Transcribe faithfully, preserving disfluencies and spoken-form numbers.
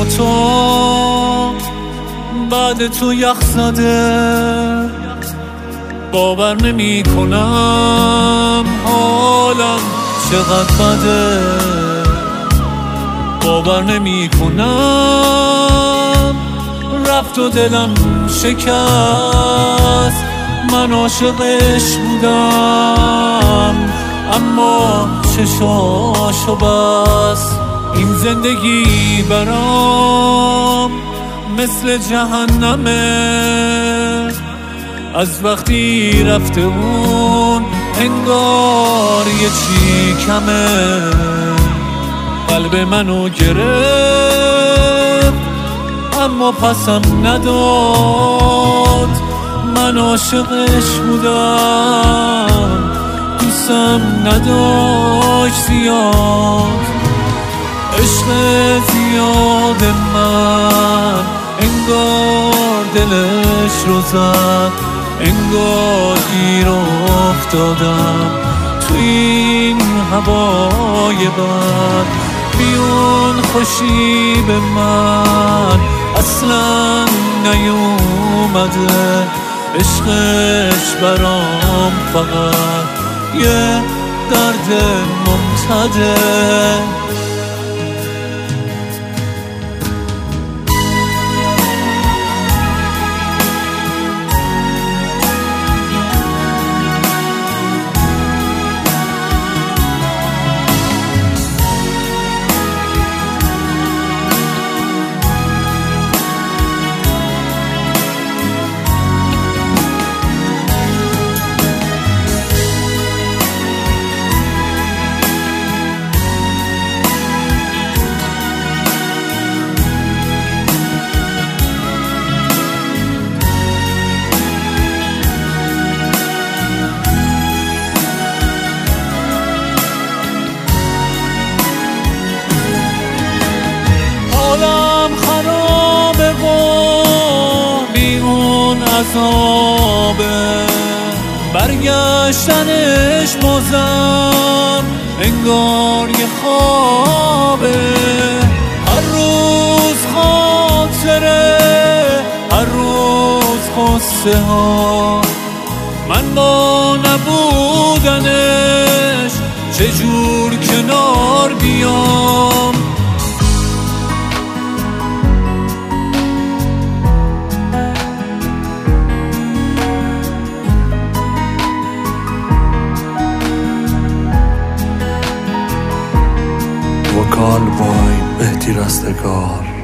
تو بعد تو یخ زده، باور نمی کنم حالم چقدر بده، باور نمی کنم رفت و دلم شکست. من عاشقش بودم اما چشاشو بس. این زندگی برام مثل جهنمه، از وقتی رفته اون انگار یه چی کمه. قلب منو گرفت اما پسم نداد. من عاشقش بودم دوستم نداشت زیاد. عشق زیاد من انگار دلش رو زد، انگار گیر افتادم تو این هوای بد. بیون خوشی به من اصلا نیومده، عشقش برام فقط یه درد ممتده. خرابه و بیرون عذابه، برگشتنش بازم انگار یه خوابه. هر روز خاطره، هر روز قصه ها، من با نبودنش چجور کنار بیام. وکال بای مهدی رستگار.